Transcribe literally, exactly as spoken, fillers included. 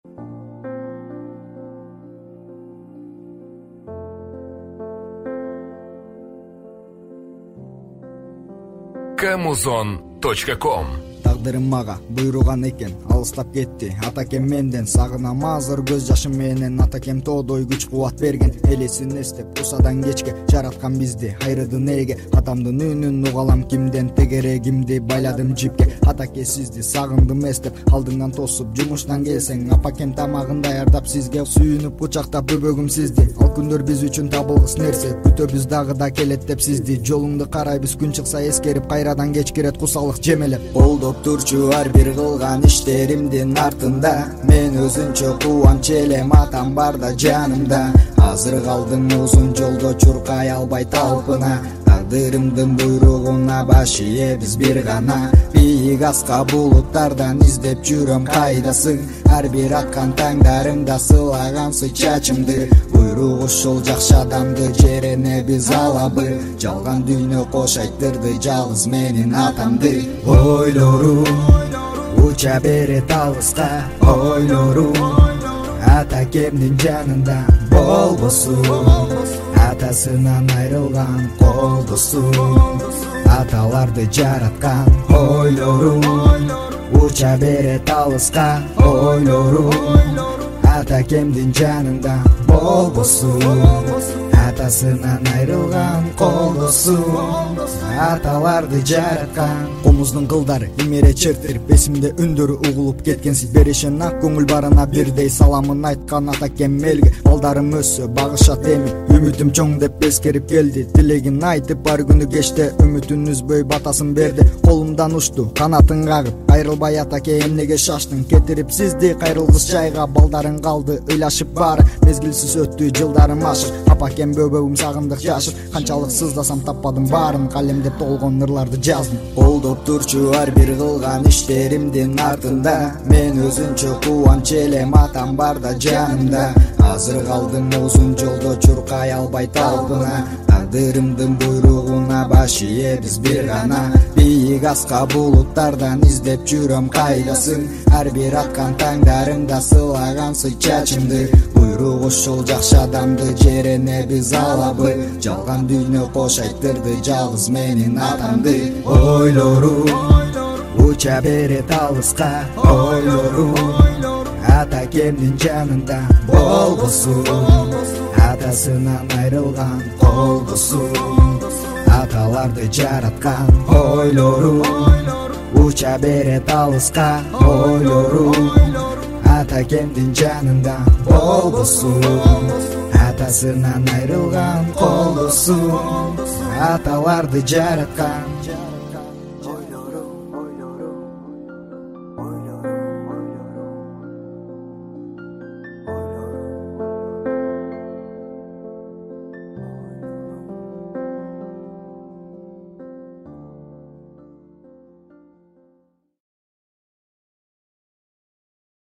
камузон точка ком. Тагдырым мага буйруган экен, алыстап кетти атакем менден. Сагынам азыр көз жашым менен, атакем тоодой күч кубат берген. Элесин эстеп усадан кечке жараткан бизди, айрыдын эге. Атамдын үнүн угалам кимден, тегерегимди байладым жипке. Атаке сизди сагындым эстеп, алдыңан тосуп жумуштан келсең. Апакем тамагын даярдап сизге, сүйүнүп кучактап бөбөгүм сизди. Ал күндөр биз үчүн табылгыс нерсе, күтөбүз дагы да келет деп сизди. Жолуңду карайбыз күн чыкса эскерип, кайрадан кеч кирет кусалык жемелеп. Болдоп турчу ар бир кылган иштеримдин артында, мен өзүнчө кубанч элем, атам барда жанымда. Азыр калдым узун жолдо, чуркай албай талпына. Тагдырымдын буйругуна баш ийебиз бир гана. Бийик аска булуттардан издеп жүрөм кайдасың. Ар бир аткан таңдарымда сылаган сый чачымды. Буйрук ушул жакшы адамды жерене биз алабы. Жалган дүйнө кош айттырды жалгыз менин атамды. Ойлорум уча берет алыска, ойлорум атакемдин жанында болбосун. Атасынан айрылган колдосун, аталарды жараткан. Ойлорум уча берет алыска, ойлорум атакемдин жанында болбосун. Атасынан айрылган колдосун, аталарды жараткан. Комуздун кылдары имере чертирип, эсимде үндөрү угулуп кеткенсиз. Беришен ак көңүл барына бирдей саламын айткан атакем элге. Балдарым өссө багышат эми, үмүтүм чоң деп эскерип келди. Тилегин айтып бар күнү кечте, үмүтүн үзбөй батасын берди. Колумдан ушту канатын кагып, айрылбай атаке эмнеге шаштың. Кетирип сизди кайрылгыс жайга, балдарың калды ыйлашып баары. Мезгилсиз өттү жылдарым ашыр, апакем бөбөгүм сагындык жашыр. Канчалык сыздасам таппадым баарын, калемдеп толгон ырларды жаздым. Болдоп турчу ар бир кылган иштеримдин артында, мен өзүнчө кубанч элем, атам барда жанымда. Азыр калдым узун жолдо, чуркай албай талпына. Тагдырымдын буйругуна баш ийебиз бир гана. Бийик аска булуттардан издеп жүрөм кайдасың. Ар бир аткан таңдарымда сылаган сый чачымды. Буйрук ушул жакшы адамды жерене биз алабы. Жалган дүйнө кош айттырды жалгыз менин атамды. Ойлорум уча берет алыска, ойлорум атакемдин жанында болбосун. Атасынан айрылган колдосун, аталарды жараткан. Ойлорум уча берет алыска, ойлорум атакемдин жанында болбосун. Атасынан айрылган колдосун, аталарды жараткан.